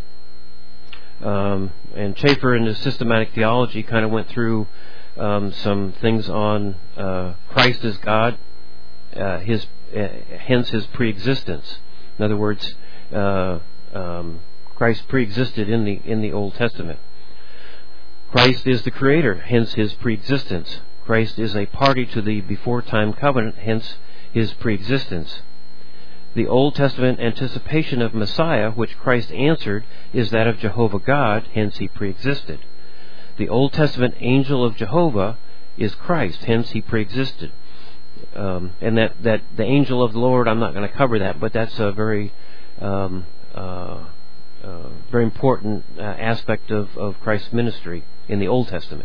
Um, and Chafer in his systematic theology kind of went through Um, some things on uh, Christ as God, uh, his uh, hence his preexistence. In other words, uh, um, Christ preexisted in the in the Old Testament. Christ is the Creator, hence his preexistence. Christ is a party to the before-time covenant, hence his preexistence. The Old Testament anticipation of Messiah, which Christ answered, is that of Jehovah God, hence he preexisted. The Old Testament angel of Jehovah is Christ, hence he preexisted. Um, and that, that the angel of the Lord, I'm not going to cover that, but that's a very um, uh, uh, very important uh, aspect of, of Christ's ministry in the Old Testament.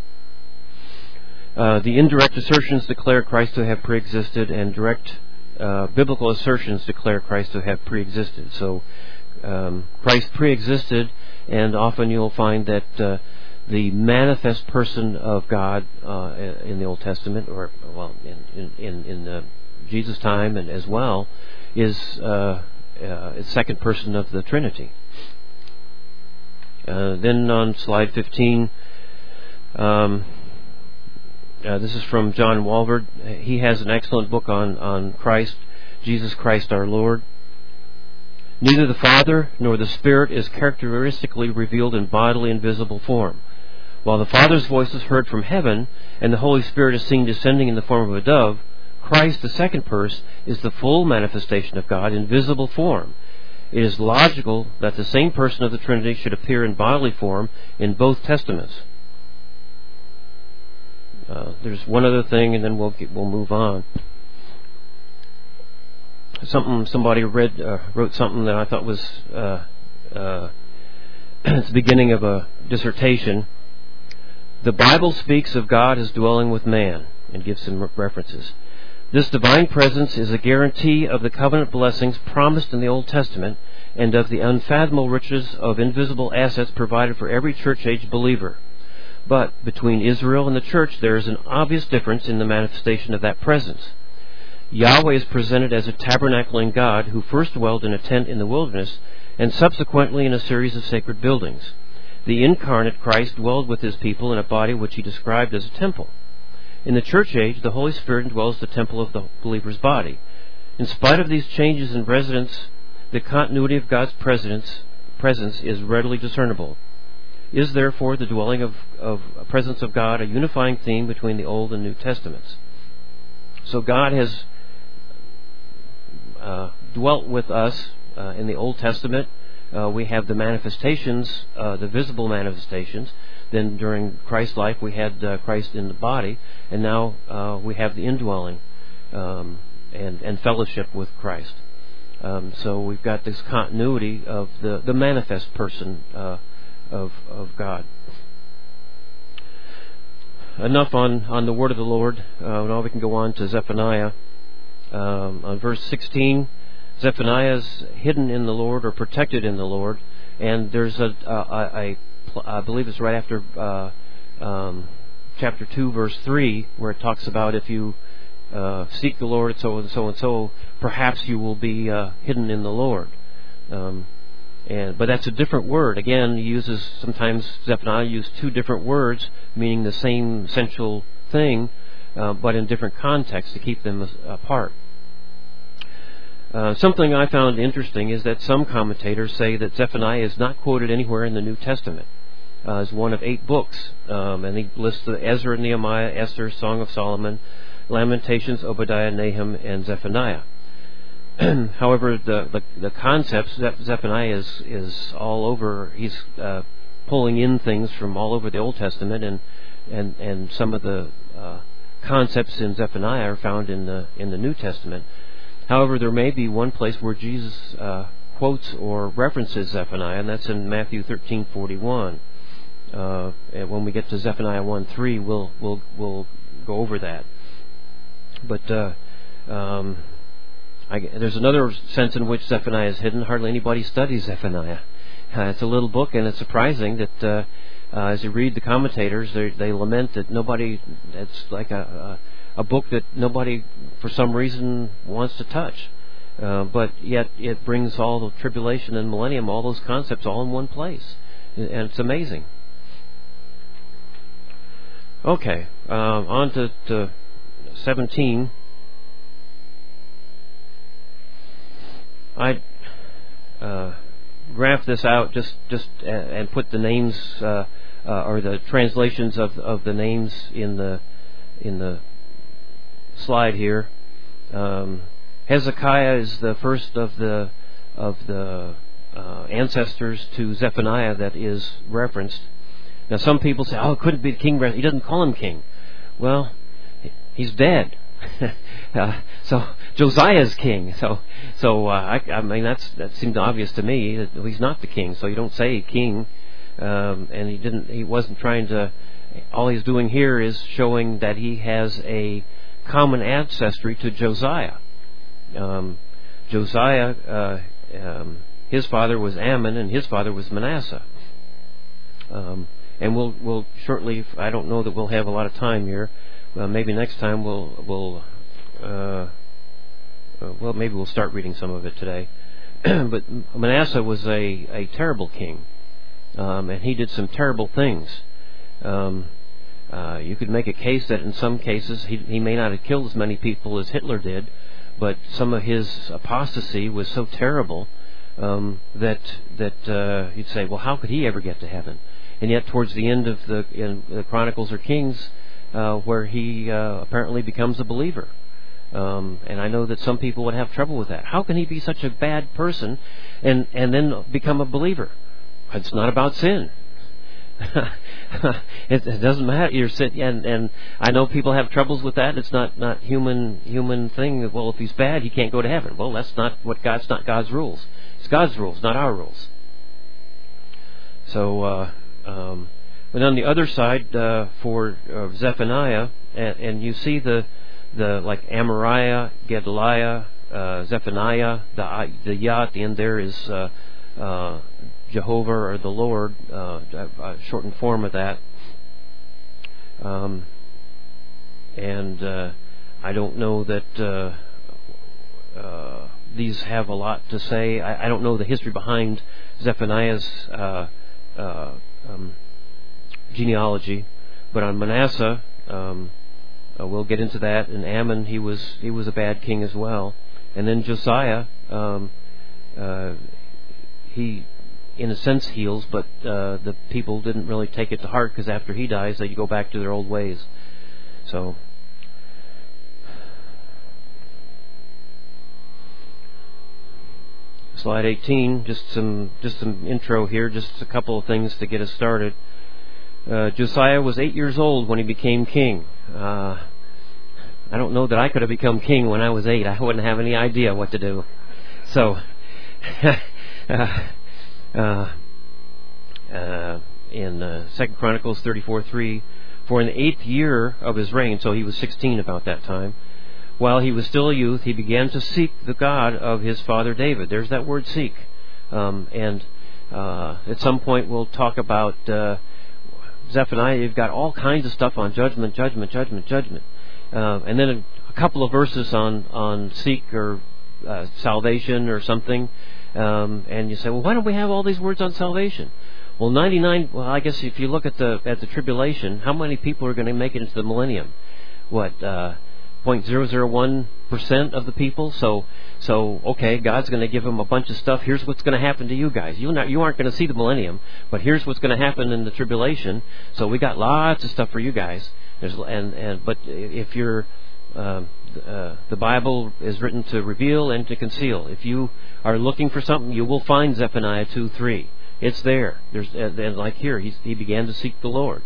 Uh, the indirect assertions declare Christ to have preexisted, and direct uh, biblical assertions declare Christ to have preexisted. So um, Christ preexisted, and often you'll find that uh, the manifest person of God uh, in the Old Testament, or well, in in, in uh, Jesus' time, and as well, is uh, uh, second person of the Trinity. Uh, then on slide fifteen, um, uh, this is from John Walvoord. He has an excellent book on on Christ, Jesus Christ our Lord. Neither the Father nor the Spirit is characteristically revealed in bodily and visible form. While the Father's voice is heard from heaven, and the Holy Spirit is seen descending in the form of a dove, Christ, the second person, is the full manifestation of God in visible form. It is logical that the same person of the Trinity should appear in bodily form in both testaments. Uh, there's one other thing, and then we'll get, we'll move on. Something somebody read uh, wrote something that I thought was uh, uh, it's the beginning of a dissertation. The Bible speaks of God as dwelling with man, and gives some references. This divine presence is a guarantee of the covenant blessings promised in the Old Testament and of the unfathomable riches of invisible assets provided for every church-age believer. But between Israel and the church, there is an obvious difference in the manifestation of that presence. Yahweh is presented as a tabernacling God who first dwelled in a tent in the wilderness and subsequently in a series of sacred buildings. The incarnate Christ dwelled with his people in a body which he described as a temple. In the church age, the Holy Spirit indwells the temple of the believer's body. In spite of these changes in residence, the continuity of God's presence, presence is readily discernible. Is therefore the dwelling of, of presence of God a unifying theme between the Old and New Testaments? So God has uh, dwelt with us uh, in the Old Testament. Uh, we have the manifestations, uh, the visible manifestations. Then during Christ's life, we had uh, Christ in the body, and now uh, we have the indwelling um, and, and fellowship with Christ. Um, so we've got this continuity of the, the manifest person uh, of of God. Enough on, on the word of the Lord. Uh, now we can go on to Zephaniah. Um, on verse sixteen, Zephaniah is hidden in the Lord or protected in the Lord, and there's a, a, a, a I believe it's right after uh, um, chapter two, verse three, where it talks about if you uh, seek the Lord, so and so and so, perhaps you will be uh, hidden in the Lord. Um, and but that's a different word. Again, he uses sometimes Zephaniah uses two different words meaning the same essential thing, uh, but in different contexts to keep them apart. Uh, something I found interesting is that some commentators say that Zephaniah is not quoted anywhere in the New Testament uh, as one of eight books, um, and he lists the Ezra, Nehemiah, Esther, Song of Solomon, Lamentations, Obadiah, Nahum, and Zephaniah. However, the, the the concepts, Zephaniah is is all over. He's uh, pulling in things from all over the Old Testament, and and, and some of the uh, concepts in Zephaniah are found in the in the New Testament. However, there may be one place where Jesus uh, quotes or references Zephaniah, and that's in Matthew thirteen forty-one. Uh, and when we get to Zephaniah one three, we'll we'll we'll go over that. But uh, um, I, there's another sense in which Zephaniah is hidden. Hardly anybody studies Zephaniah. Uh, it's a little book, and it's surprising that uh, uh, as you read the commentators, they, they lament that nobody. It's like a, a, a book that nobody, for some reason, wants to touch. Uh, but yet it brings all the tribulation and millennium, all those concepts, all in one place, and it's amazing. Okay, uh, on to, to seventeen. I uh, graphed this out just just uh, and put the names uh, uh, or the translations of of the names in the in the slide here. Um, Hezekiah is the first of the of the uh, ancestors to Zephaniah that is referenced. Now, some people say, "Oh, it couldn't be the king." He doesn't call him king. Well, he's dead. uh, so Josiah's king. So, so uh, I, I mean, that's that seemed obvious to me that he's not the king. So you don't say king, um, and he didn't. He wasn't trying to. All he's doing here is showing that he has a common ancestry to Josiah. Um, Josiah, uh, um, his father was Ammon, and his father was Manasseh. Um, and we'll we'll shortly. I don't know that we'll have a lot of time here. Uh, maybe next time we'll we'll uh, uh, well maybe we'll start reading some of it today. But Manasseh was a, a terrible king, um, and he did some terrible things. Um, uh, you could make a case that in some cases he he may not have killed as many people as Hitler did, but some of his apostasy was so terrible um, that that uh, you'd say, well, how could he ever get to heaven? And yet, towards the end of the in the Chronicles or Kings, Uh, where he uh, apparently becomes a believer. Um, and I know that some people would have trouble with that. How can he be such a bad person and, and then become a believer? It's not about sin. it, it doesn't matter. You're sit, and and I know people have troubles with that. It's not not human human thing. Well, if he's bad, he can't go to heaven. Well, that's not what God's not God's rules. It's God's rules, not our rules. So, uh, um, but on the other side, uh, for uh, Zephaniah, and, and you see the the like Amariah, Gedaliah, uh, Zephaniah. The the Yah at the end there is uh, uh, Jehovah or the Lord, uh, a shortened form of that. Um, and uh, I don't know that uh, uh, these have a lot to say. I, I don't know the history behind Zephaniah's uh, uh, um, genealogy, but on Manasseh, um, uh, we'll get into that. And Ammon, he was he was a bad king as well. And then Josiah, um, uh, he, in a sense, heals, but uh, the people didn't really take it to heart, because after he dies, they go back to their old ways. So, slide eighteen, just some just some intro here, just a couple of things to get us started. Uh, Josiah was eight years old when he became king. Uh, I don't know that I could have become king when I was eight. I wouldn't have any idea what to do. So, uh, uh, uh, in uh, Second Chronicles thirty-four three, for in the eighth year of his reign, so he was sixteen about that time, while he was still a youth, he began to seek the God of his father David. There's that word seek. Um, and uh, at some point we'll talk about uh, Zephaniah. You've got all kinds of stuff on judgment, judgment, judgment, judgment. Uh, and then a, a couple of verses on, on seek or uh, salvation or something. Um, and you say, well, why don't we have all these words on salvation? Well, ninety-nine, well, I guess if you look at the at the tribulation, how many people are going to make it into the millennium? What, uh, zero point zero zero one percent of the people? So, so okay, God's going to give them a bunch of stuff. Here's what's going to happen to you guys. You not, you aren't going to see the millennium, but here's what's going to happen in the tribulation. So we got lots of stuff for you guys. There's, and, and but if you're uh, uh, the Bible is written to reveal and to conceal. If you are looking for something, you will find Zephaniah two three. It's there. There's uh, and like here, he's, he began to seek the Lord.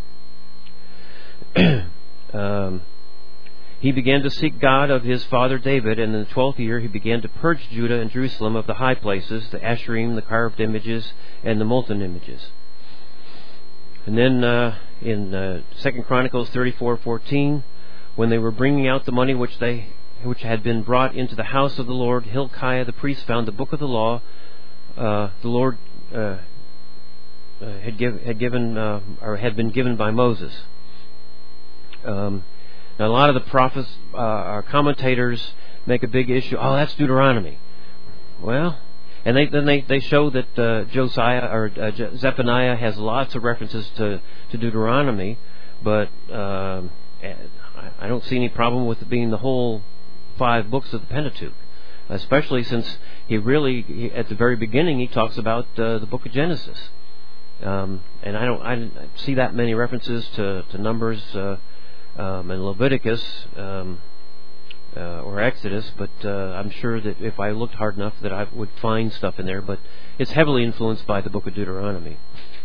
um, he began to seek God of his father David, and in the twelfth year he began to purge Judah and Jerusalem of the high places, the Asherim, the carved images, and the molten images. And then uh, in uh, Second Chronicles thirty-four fourteen, when they were bringing out the money which they which had been brought into the house of the Lord, Hilkiah the priest found the book of the law. Uh, the Lord uh, uh, had, give, had given uh, or had been given by Moses. Um, now, a lot of the prophets, uh, our commentators, make a big issue. Oh, that's Deuteronomy. Well. And they, then they, they show that uh, Josiah or uh, Je- Zephaniah has lots of references to, to Deuteronomy, but uh, I don't see any problem with it being the whole five books of the Pentateuch, especially since he really, he, at the very beginning, he talks about uh, the book of Genesis. Um, and I don't I didn't see that many references to, to Numbers uh, um, and Leviticus. Um, Uh, or Exodus, but uh, I'm sure that if I looked hard enough that I would find stuff in there, but it's heavily influenced by the book of Deuteronomy.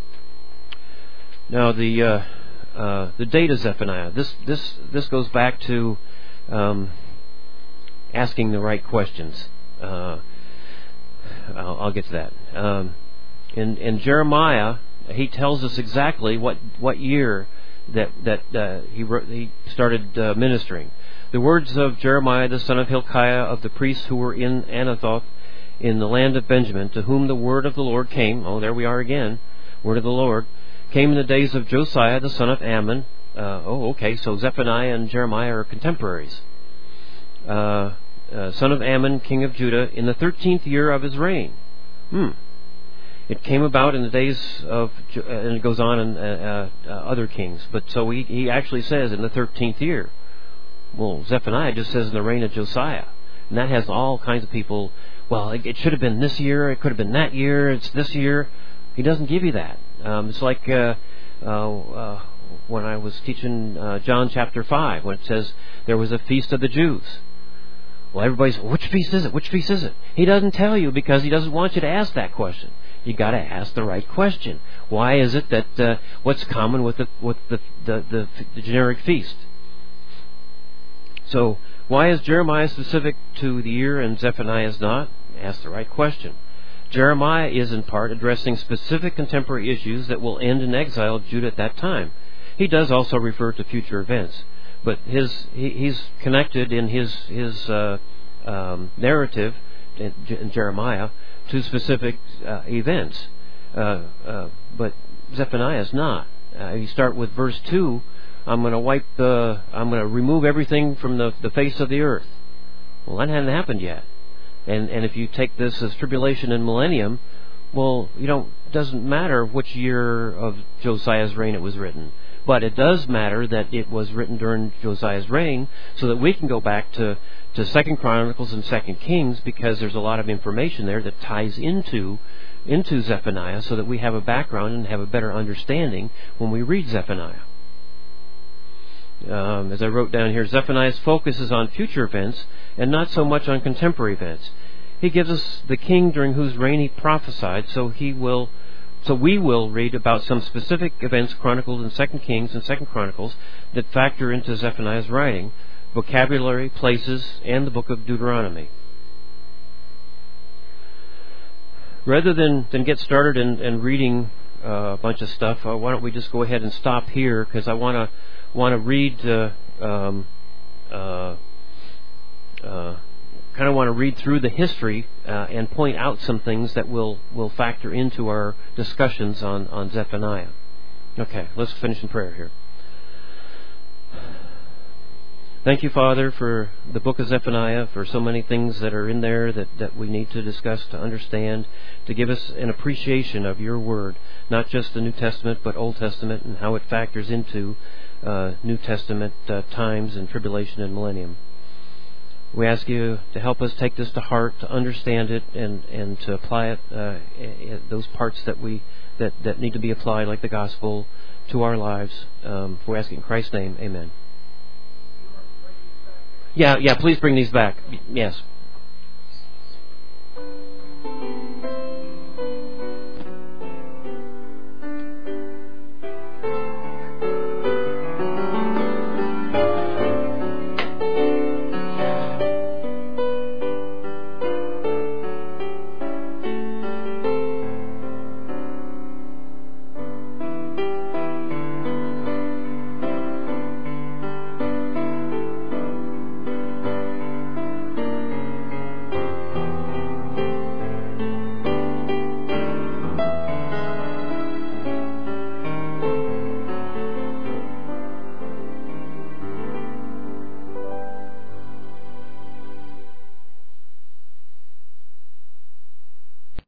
Now the uh, uh, the date of Zephaniah, this this this goes back to um, asking the right questions. Uh, I'll, I'll get to that. Um, in in Jeremiah, he tells us exactly what what year that that uh, he wrote, he started uh, ministering. The words of Jeremiah the son of Hilkiah of the priests who were in Anathoth in the land of Benjamin, to whom the word of the Lord came. Oh, there we are again. Word of the Lord came in the days of Josiah the son of Ammon. Uh, oh, okay, so Zephaniah and Jeremiah are contemporaries. Uh, uh, son of Ammon, king of Judah, in the thirteenth year of his reign. Hmm. It came about in the days of, and it goes on in uh, uh, other kings. But so he, he actually says in the thirteenth year. Well, Zephaniah just says in the reign of Josiah. And that has all kinds of people, well, it, it should have been this year, it could have been that year, it's this year. He doesn't give you that. Um, it's like uh, uh, uh, when I was teaching uh, John chapter five, when it says there was a feast of the Jews. Well, everybody's, which feast is it? Which feast is it? He doesn't tell you because he doesn't want you to ask that question. You got to ask the right question. Why is it that uh, what's common with the with the the, the the generic feast? So why is Jeremiah specific to the year and Zephaniah is not? Ask the right question. Jeremiah is in part addressing specific contemporary issues that will end in exile of Judah at that time. He does also refer to future events, but his he, he's connected in his his uh, um, narrative in, in Jeremiah to specific uh, events. Uh, uh, but Zephaniah is not. Uh, you start with verse two. I'm going to wipe the. I'm going to remove everything from the the face of the earth. Well, that hadn't happened yet. And and if you take this as tribulation and millennium, well, you know, it doesn't matter which year of Josiah's reign it was written. But it does matter that it was written during Josiah's reign, so that we can go back to, to Second Chronicles and Second Kings, because there's a lot of information there that ties into into Zephaniah, so that we have a background and have a better understanding when we read Zephaniah. Um, as I wrote down here, Zephaniah's focus is on future events and not so much on contemporary events. He gives us the king during whose reign he prophesied, so he will, so we will read about some specific events chronicled in Second Kings and Second Chronicles that factor into Zephaniah's writing, vocabulary, places, and the book of Deuteronomy. Rather than, than get started in, in reading uh, a bunch of stuff, uh, why don't we just go ahead and stop here, because I want to want to read, uh, um, uh, uh, kind of want to read through the history uh, and point out some things that will, will factor into our discussions on, on Zephaniah. Okay, let's finish in prayer here. Thank you, Father, for the book of Zephaniah, for so many things that are in there that, that we need to discuss, to understand, to give us an appreciation of your word, not just the New Testament, but Old Testament, and how it factors into uh, New Testament uh, times and tribulation and millennium. We ask you to help us take this to heart, to understand it, and, and to apply it, uh, those parts that we that, that need to be applied, like the gospel, to our lives. Um, we ask it in Christ's name, amen. Yeah, yeah, please bring these back. Yes.